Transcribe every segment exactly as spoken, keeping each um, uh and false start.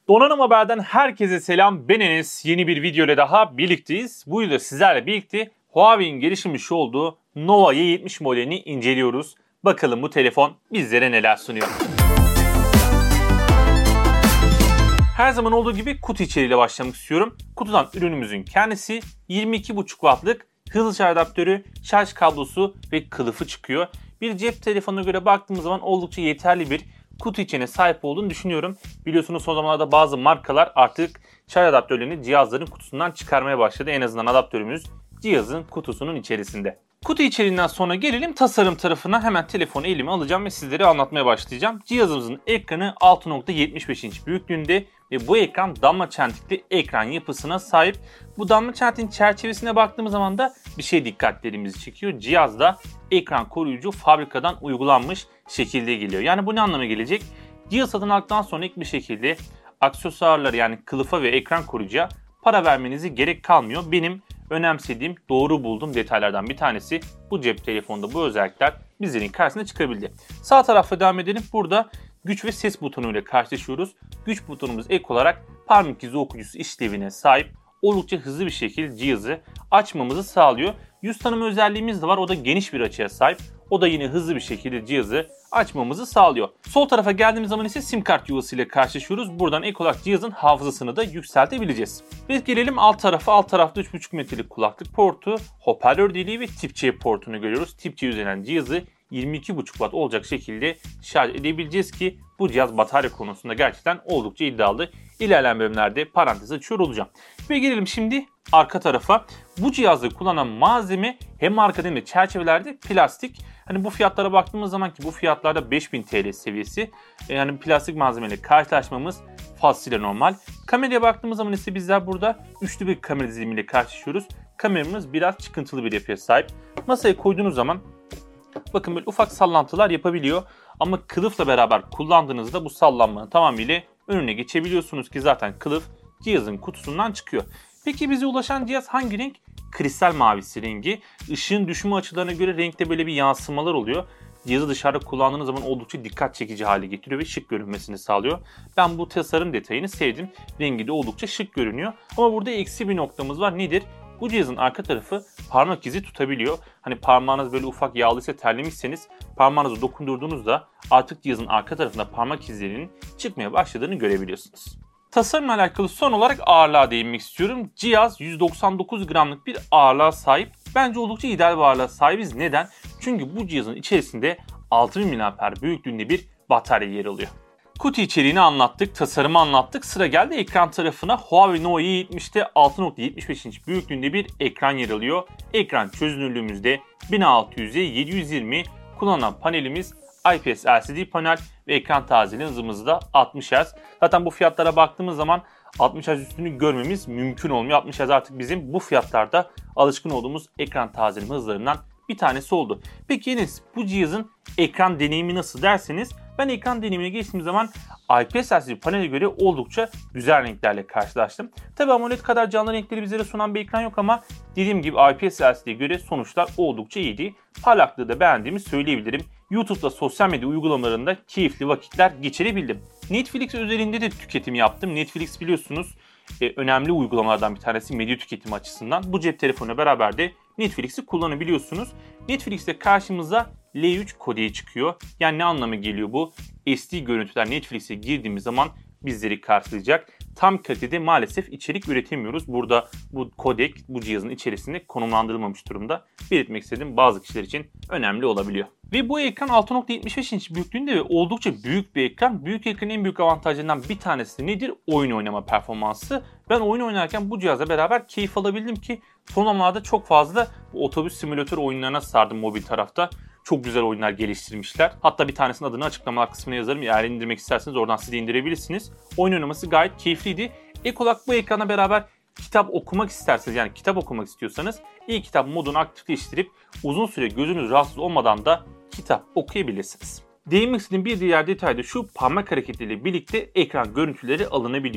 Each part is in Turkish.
Donanım Haber'den herkese selam. Ben Enes. Yeni bir video ile daha birlikteyiz. Bu videoda sizlerle birlikte Huawei'in geliştirmiş olduğu Nova Y yetmiş modelini inceliyoruz. Bakalım bu telefon bizlere neler sunuyor. Her zaman olduğu gibi kutu içeriğiyle başlamak istiyorum. Kutudan ürünümüzün kendisi yirmi iki buçuk wattlık hızlı şarj adaptörü, şarj kablosu ve kılıfı çıkıyor. Bir cep telefonuna göre baktığımız zaman oldukça yeterli bir kutu içine sahip olduğunu düşünüyorum. Biliyorsunuz son zamanlarda bazı markalar artık şarj adaptörlerini cihazların kutusundan çıkarmaya başladı. En azından adaptörümüz cihazın kutusunun içerisinde. Kutu içeriğinden sonra gelelim tasarım tarafına. Hemen telefonu elime alacağım ve sizlere anlatmaya başlayacağım. Cihazımızın ekranı altı nokta yetmiş beş inç büyüklüğünde ve bu ekran damla çentikli ekran yapısına sahip. Bu damla çentiğin çerçevesine baktığımız zaman da bir şey dikkatlerimizi çekiyor. Cihazda ekran koruyucu fabrikadan uygulanmış şekilde geliyor. Yani bu ne anlama gelecek? Cihaz satın aldıktan sonra ilk bir şekilde aksesuarları yani kılıfa ve ekran koruyucuya para vermenize gerek kalmıyor. Benim önemsediğim, doğru bulduğum detaylardan bir tanesi bu cep telefonunda bu özellikler bizlerin karşısına çıkabildi. Sağ tarafta devam edelim. Burada güç ve ses butonu ile karşılaşıyoruz. Güç butonumuz ek olarak parmak izi okuyucusu işlevine sahip. Oldukça hızlı bir şekilde cihazı açmamızı sağlıyor. Yüz tanıma özelliğimiz de var. O da geniş bir açıya sahip. O da yine hızlı bir şekilde cihazı açmamızı sağlıyor. Sol tarafa geldiğimiz zaman ise sim kart yuvası ile karşılaşıyoruz. Buradan ek olarak cihazın hafızasını da yükseltebileceğiz. Biz gelelim alt tarafa. Alt tarafta üç buçuk metrelik kulaklık portu, hoparlör deliği ve tip C portunu görüyoruz. Tip C üzerinden cihazı yirmi iki buçuk watt olacak şekilde şarj edebileceğiz ki bu cihaz batarya konusunda gerçekten oldukça iddialı. İlerleyen bölümlerde parantez açıyor olacağım. Ve gelelim şimdi arka tarafa. Bu cihazda kullanılan malzeme hem arkada hem de çerçevelerde plastik. Hani bu fiyatlara baktığımız zaman ki bu fiyatlarda beş bin TL seviyesi. Yani plastik malzemeyle karşılaşmamız fazlasıyla normal. Kameraya baktığımız zaman ise bizler burada üçlü bir kamera dizilimiyle karşılaşıyoruz. Kameramız biraz çıkıntılı bir yapıya sahip. Masaya koyduğunuz zaman bakın böyle ufak sallantılar yapabiliyor. Ama kılıfla beraber kullandığınızda bu sallanmanın tamamıyla önüne geçebiliyorsunuz ki zaten kılıf cihazın kutusundan çıkıyor. Peki bize ulaşan cihaz hangi renk? Kristal mavisi rengi. Işığın düşme açılarına göre renkte böyle bir yansımalar oluyor. Cihazı dışarıda kullandığınız zaman oldukça dikkat çekici hale getiriyor ve şık görünmesini sağlıyor. Ben bu tasarım detayını sevdim. Rengi de oldukça şık görünüyor. Ama burada eksi bir noktamız var. Nedir? Bu cihazın arka tarafı parmak izi tutabiliyor. Hani parmağınız böyle ufak yağlıysa, terlemişseniz parmağınızı dokundurduğunuzda artık cihazın arka tarafında parmak izlerinin çıkmaya başladığını görebiliyorsunuz. Tasarımla alakalı son olarak ağırlığa değinmek istiyorum. Cihaz yüz doksan dokuz gramlık bir ağırlığa sahip. Bence oldukça ideal bir ağırlığa sahibiz. Neden? Çünkü bu cihazın içerisinde altı bin miliamper büyüklüğünde bir batarya yer alıyor. Kutu içeriğini anlattık, tasarımı anlattık. Sıra geldi ekran tarafına. Huawei Nova Y yetmişte altı nokta yetmiş beş inç büyüklüğünde bir ekran yer alıyor. Ekran çözünürlüğümüzde bin altı yüze yedi yüz yirmi. Kullanılan panelimiz I P S L C D panel ve ekran tazeliği hızımız da altmış hertz. Zaten bu fiyatlara baktığımız zaman altmış hertz üstünü görmemiz mümkün olmuyor. altmış hertz artık bizim bu fiyatlarda alışkın olduğumuz ekran tazeleme hızlarından bir tanesi oldu. Peki Enes, bu cihazın ekran deneyimi nasıl derseniz, ben ekran deneyimine geçtiğim zaman I P S L C D panele göre oldukça güzel renklerle karşılaştım. Tabi AMOLED kadar canlı renkleri bizlere sunan bir ekran yok ama dediğim gibi I P S L C D'ye göre sonuçlar oldukça iyiydi. Parlaklığı da beğendiğimi söyleyebilirim. YouTube'da sosyal medya uygulamalarında keyifli vakitler geçirebildim. Netflix üzerinde de tüketim yaptım. Netflix biliyorsunuz e, önemli uygulamalardan bir tanesi medya tüketimi açısından. Bu cep telefonuyla beraber de Netflix'i kullanabiliyorsunuz. Netflix'te karşımıza L üç kodeği çıkıyor. Yani ne anlamı geliyor bu? S D görüntüler Netflix'e girdiğimiz zaman bizleri karşılayacak. Tam kalitede maalesef içerik üretemiyoruz. Burada bu kodek bu cihazın içerisinde konumlandırılmamış durumda. Belirtmek istediğim bazı kişiler için önemli olabiliyor. Ve bu ekran altı nokta yetmiş beş inç büyüklüğünde ve oldukça büyük bir ekran. Büyük ekranın en büyük avantajlarından bir tanesi de nedir? Oyun oynama performansı. Ben oyun oynarken bu cihazla beraber keyif alabildim ki son zamanlarda çok fazla bu otobüs simülatör oyunlarına sardım mobil tarafta. Çok güzel oyunlar geliştirmişler. Hatta bir tanesinin adını açıklamalar kısmına yazarım. Eğer indirmek isterseniz oradan siz de indirebilirsiniz. Oyun oynaması gayet keyifliydi. Ek olarak bu ekrana beraber kitap okumak isterseniz, yani kitap okumak istiyorsanız e-kitap modunu aktifleştirip uzun süre gözünüz rahatsız olmadan da kitap okuyabilirsiniz. Değinmek istediğim bir diğer detay da şu: parmak hareketleriyle birlikte ekran görüntüleri alınabiliyor.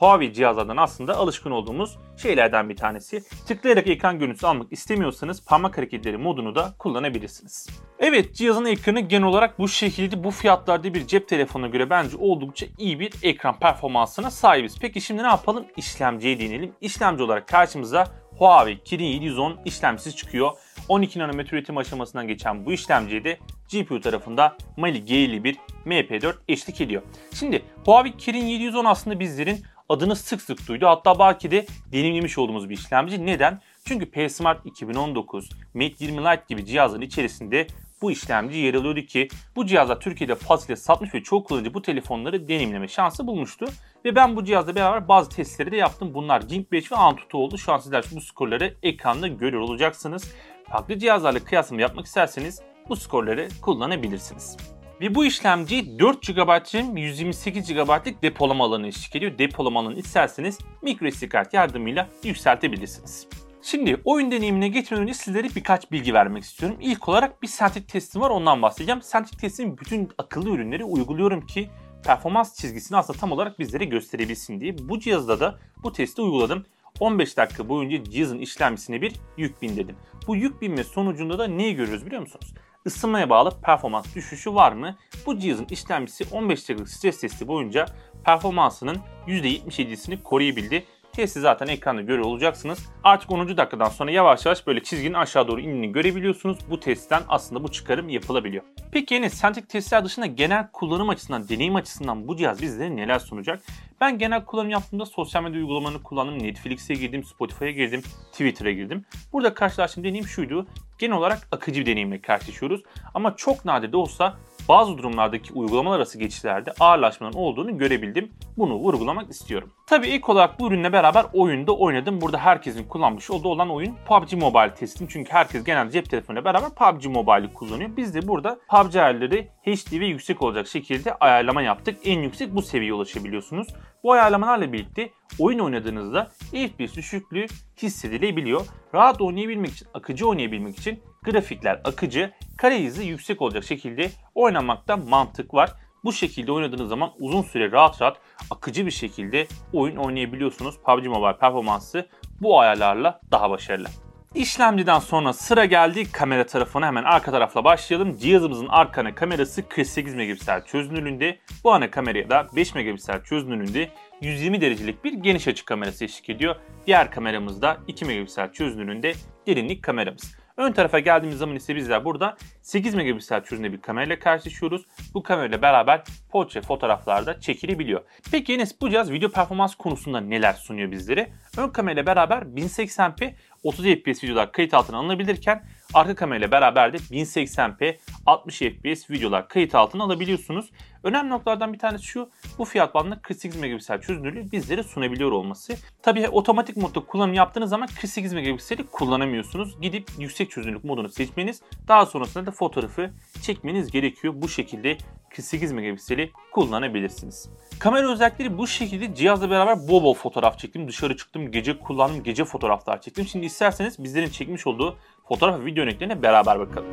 Huawei cihazlardan aslında alışkın olduğumuz şeylerden bir tanesi. Tıklayarak ekran görüntüsü almak istemiyorsanız parmak hareketleri modunu da kullanabilirsiniz. Evet, cihazın ekranı genel olarak bu şekilde, bu fiyatlarda bir cep telefonuna göre bence oldukça iyi bir ekran performansına sahibiz. Peki şimdi ne yapalım? İşlemciye değinelim. İşlemci olarak karşımıza Huawei Kirin yedi yüz on işlemcisi çıkıyor. on iki nanometre üretim aşamasından geçen bu işlemciye de G P U tarafında Mali G elli bir M P dört eşlik ediyor. Şimdi Huawei Kirin yedi yüz on aslında bizlerin adını sık sık duydu. Hatta belki de deneyimlemiş olduğumuz bir işlemci. Neden? Çünkü P-Smart iki bin on dokuz, Mate yirmi Lite gibi cihazların içerisinde bu işlemci yer alıyordu ki bu cihazlar Türkiye'de fazlasıyla satmış ve çoğu kullanıcı bu telefonları deneyimleme şansı bulmuştu. Ve ben bu cihazla beraber bazı testleri de yaptım. Bunlar Geekbench ve Antutu oldu. Şu an sizler bu skorları ekranda görüyor olacaksınız. Farklı cihazlarla kıyaslama yapmak isterseniz bu skorları kullanabilirsiniz. Ve bu işlemci dört gigabayt RAM, yüz yirmi sekiz gigabaytlık depolama alanı eşlik ediyor. Depolama alanı isterseniz microSD kart yardımıyla yükseltebilirsiniz. Şimdi oyun deneyimine geçmeden önce sizlere birkaç bilgi vermek istiyorum. İlk olarak bir sentik testim var, ondan bahsedeceğim. Sentik testin bütün akıllı ürünleri uyguluyorum ki performans çizgisini aslında tam olarak bizlere gösterebilsin diye. Bu cihazda da bu testi uyguladım. on beş dakika boyunca cihazın işlemcisine bir yük bindirdim. Bu yük binme sonucunda da neyi görüyoruz biliyor musunuz? Isınmaya bağlı performans düşüşü var mı? Bu cihazın işlemcisi on beş dakikalık stres testi boyunca performansının yüzde yetmiş yedisini koruyabildi. Testi zaten ekranda görüyor olacaksınız. Artık onuncu dakikadan sonra yavaş yavaş böyle çizginin aşağı doğru indiğini görebiliyorsunuz. Bu testten aslında bu çıkarım yapılabiliyor. Peki yine sentik testler dışında genel kullanım açısından, deneyim açısından bu cihaz bizlere neler sunacak? Ben genel kullanım yaptığımda sosyal medya uygulamalarını kullandım. Netflix'e girdim, Spotify'a girdim, Twitter'a girdim. Burada karşılaştığım deneyim şuydu. Genel olarak akıcı bir deneyimle karşılaşıyoruz. Ama çok nadir de olsa bazı durumlardaki uygulamalar arası geçişlerde ağırlaşmanın olduğunu görebildim. Bunu vurgulamak istiyorum. Tabii ilk olarak bu ürünle beraber oyunda oynadım. Burada herkesin kullanmış olduğu olan oyun P U B G Mobile testim. Çünkü herkes genelde cep telefonuyla beraber P U B G Mobile'i kullanıyor. Biz de burada P U B G ayarları H D ve yüksek olacak şekilde ayarlama yaptık. En yüksek bu seviyeye ulaşabiliyorsunuz. Bu ayarlamalarla birlikte oyun oynadığınızda F P S düşüklüğü hissedilebiliyor. Rahat oynayabilmek için, akıcı oynayabilmek için grafikler akıcı, kare hızı yüksek olacak şekilde oynamakta mantık var. Bu şekilde oynadığınız zaman uzun süre rahat rahat akıcı bir şekilde oyun oynayabiliyorsunuz. P U B G Mobile performansı bu ayarlarla daha başarılı. İşlemciden sonra sıra geldi kamera tarafına. Hemen arka tarafla başlayalım. Cihazımızın arka ana kamerası kırk sekiz megapiksel çözünürlüğünde. Bu ana kameraya da beş megapiksel çözünürlüğünde yüz yirmi derecelik bir geniş açı kamerası eşlik ediyor. Diğer kameramız da iki megapiksel çözünürlüğünde derinlik kameramız. Ön tarafa geldiğimiz zaman ise bizler burada sekiz megapiksel çözünürlüğünde bir kamerayla karşılaşıyoruz. Bu kamerayla beraber portre fotoğraflarda çekilebiliyor. Peki Enes, bu cihaz video performans konusunda neler sunuyor bizlere? Ön kamerayla beraber bin seksen p otuz F P S videolar kayıt altına alınabilirken arka kamerayla beraber de bin seksen p altmış F P S videolar kayıt altına alabiliyorsunuz. Önemli noktalardan bir tanesi şu, bu fiyat bandında kırk sekiz megapiksel çözünürlüğü bizlere sunabiliyor olması. Tabii otomatik modda kullanım yaptığınız zaman kırk sekiz megapikseli kullanamıyorsunuz. Gidip yüksek çözünürlük modunu seçmeniz, daha sonrasında da fotoğrafı çekmeniz gerekiyor. Bu şekilde kırk sekiz megapikseli kullanabilirsiniz. Kamera özellikleri bu şekilde. Cihazla beraber bol bol fotoğraf çektim. Dışarı çıktım, gece kullandım, gece fotoğraflar çektim. Şimdi isterseniz bizlerin çekmiş olduğu fotoğraf ve video örneklerine beraber bakalım.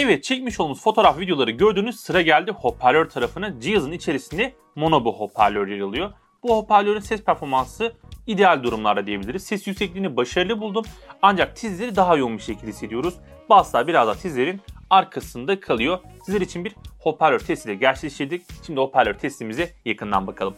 Evet, çekmiş olduğumuz fotoğraf videoları gördüğünüz sıra geldi hoparlör tarafına. Cihazın içerisinde mono bir hoparlör yer alıyor. Bu hoparlörün ses performansı ideal durumlarda diyebiliriz. Ses yüksekliğini başarılı buldum ancak tizleri daha yoğun bir şekilde hissediyoruz. Basslar biraz da tizlerin arkasında kalıyor. Sizler için bir hoparlör testi de gerçekleştirdik. Şimdi hoparlör testimize yakından bakalım.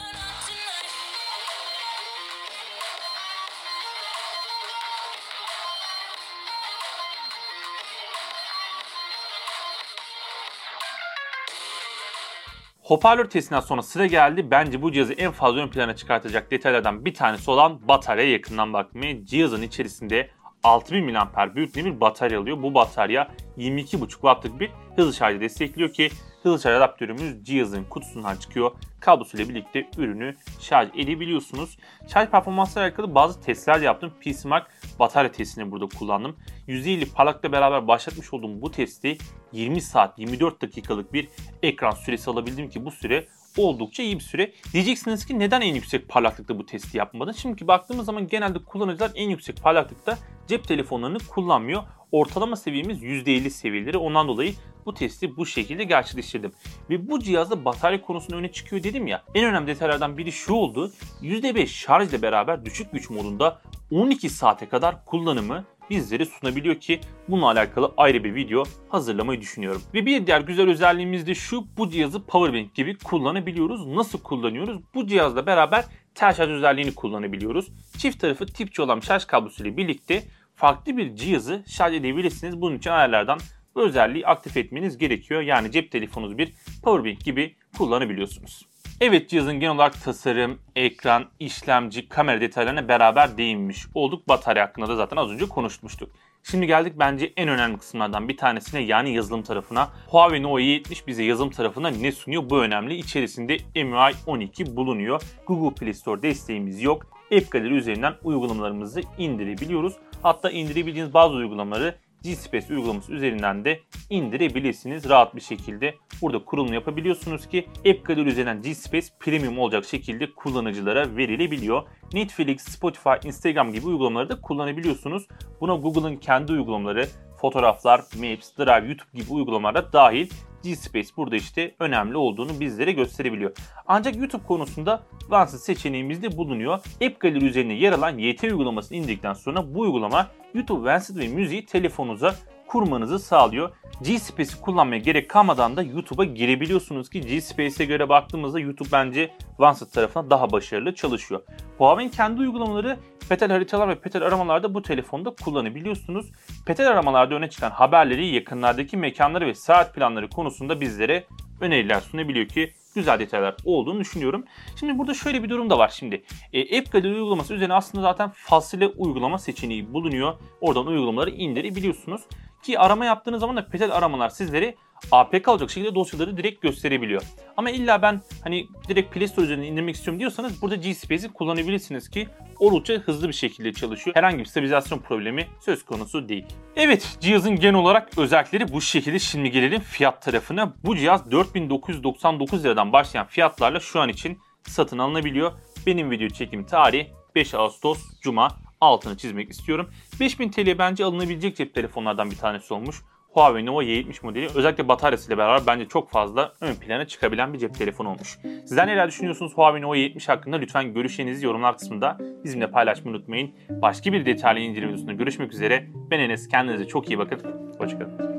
Hoparlör testinden sonra sıra geldi. Bence bu cihazı en fazla ön plana çıkartacak detaylardan bir tanesi olan bataryaya yakından bakmaya. Cihazın içerisinde altı bin miliamper büyüklüğünde bir batarya alıyor. Bu batarya yirmi iki buçuk wattlık bir hızlı şarjı destekliyor ki hızlı şarj adaptörümüz cihazın kutusundan çıkıyor. Kablosuyla birlikte ürünü şarj edebiliyorsunuz. Şarj performansıyla alakalı bazı testler yaptım. P C Mark batarya testini burada kullandım. yüzde elli parlakla beraber başlatmış olduğum bu testi yirmi saat yirmi dört dakikalık bir ekran süresi alabildim ki bu süre oldukça iyi bir süre. Diyeceksiniz ki neden en yüksek parlaklıkta bu testi yapmadın? Şimdi baktığımız zaman genelde kullanıcılar en yüksek parlaklıkta cep telefonlarını kullanmıyor. Ortalama seviyemiz yüzde elli seviyeleri. Ondan dolayı bu testi bu şekilde gerçekleştirdim. Ve bu cihazda batarya konusunda öne çıkıyor dedim ya. En önemli detaylardan biri şu oldu. yüzde beş şarj ile beraber düşük güç modunda on iki saate kadar kullanımı bizlere sunabiliyor ki bununla alakalı ayrı bir video hazırlamayı düşünüyorum. Ve bir diğer güzel özelliğimiz de şu: bu cihazı powerbank gibi kullanabiliyoruz. Nasıl kullanıyoruz? Bu cihazla beraber tel şarj özelliğini kullanabiliyoruz. Çift tarafı tip C olan şarj kablosu ile birlikte farklı bir cihazı şarj edebilirsiniz. Bunun için ayarlardan bu özelliği aktif etmeniz gerekiyor. Yani cep telefonunuz bir powerbank gibi kullanabiliyorsunuz. Evet, cihazın genel olarak tasarım, ekran, işlemci, kamera detaylarına beraber değinmiş olduk. Batarya hakkında da zaten az önce konuşmuştuk. Şimdi geldik bence en önemli kısımlardan bir tanesine, yani yazılım tarafına. Huawei Nova Y yetmiş bize yazılım tarafına ne sunuyor? Bu önemli. İçerisinde M I U I on iki bulunuyor. Google Play Store desteğimiz yok. App Gallery üzerinden uygulamalarımızı indirebiliyoruz. Hatta indirebildiğiniz bazı uygulamaları G-Space uygulaması üzerinden de indirebilirsiniz. Rahat bir şekilde burada kurulum yapabiliyorsunuz ki App Gallery üzerinden G-Space Premium olacak şekilde kullanıcılara verilebiliyor. Netflix, Spotify, Instagram gibi uygulamaları da kullanabiliyorsunuz. Buna Google'ın kendi uygulamaları, fotoğraflar, Maps, Drive, YouTube gibi uygulamalar dahil. G-Space burada işte önemli olduğunu bizlere gösterebiliyor. Ancak YouTube konusunda Vanced seçeneğimiz de bulunuyor. App Gallery üzerinde yer alan Y T uygulamasını indirdikten sonra bu uygulama YouTube Vanced ve müziği telefonunuza kurmanızı sağlıyor. G-Space'i kullanmaya gerek kalmadan da YouTube'a girebiliyorsunuz ki G-Space'e göre baktığımızda YouTube bence Vanced tarafına daha başarılı çalışıyor. Huawei'nin kendi uygulamaları Petal haritalar ve Petal aramalarda bu telefonda kullanabiliyorsunuz. Petal aramalarda öne çıkan haberleri, yakınlardaki mekanları ve saat planları konusunda bizlere öneriler sunabiliyor ki güzel detaylar olduğunu düşünüyorum. Şimdi burada şöyle bir durum da var şimdi. E, App Gallery uygulaması üzerine aslında zaten fasile uygulama seçeneği bulunuyor. Oradan uygulamaları indirebiliyorsunuz. Ki arama yaptığınız zaman da Petal aramalar sizlere A P K alacak şekilde dosyaları direkt gösterebiliyor. Ama illa ben hani direkt Play Store üzerinden indirmek istiyorum diyorsanız burada G-Space'i kullanabilirsiniz ki oldukça hızlı bir şekilde çalışıyor. Herhangi bir stabilizasyon problemi söz konusu değil. Evet, cihazın genel olarak özellikleri bu şekilde. Şimdi gelelim fiyat tarafına. Bu cihaz dört bin dokuz yüz doksan dokuz liradan başlayan fiyatlarla şu an için satın alınabiliyor. Benim video çekim tarihi beş Ağustos Cuma, altını çizmek istiyorum. beş bin T L bence alınabilecek cep telefonlardan bir tanesi olmuş. Huawei Nova Y yetmiş modeli özellikle bataryasıyla beraber bence çok fazla ön plana çıkabilen bir cep telefonu olmuş. Sizler neler düşünüyorsunuz Huawei Nova Y yetmiş hakkında? Lütfen görüşlerinizi yorumlar kısmında bizimle paylaşmayı unutmayın. Başka bir detaylı inceleme videosunda görüşmek üzere. Ben Enes. Kendinize çok iyi bakın. Hoşçakalın.